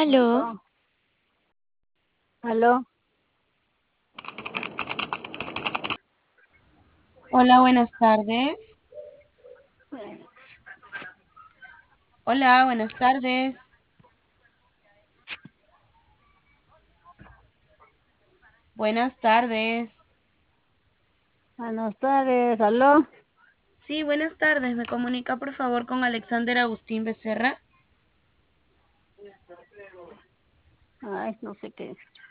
Aló, Aló, aló, Hola, buenas tardes. Hola, buenas tardes. Buenas tardes. buenas tardes, aló. Sí, buenas tardes. ¿Me comunica por favor con Alexander Agustín Becerra? Ay, no sé qué.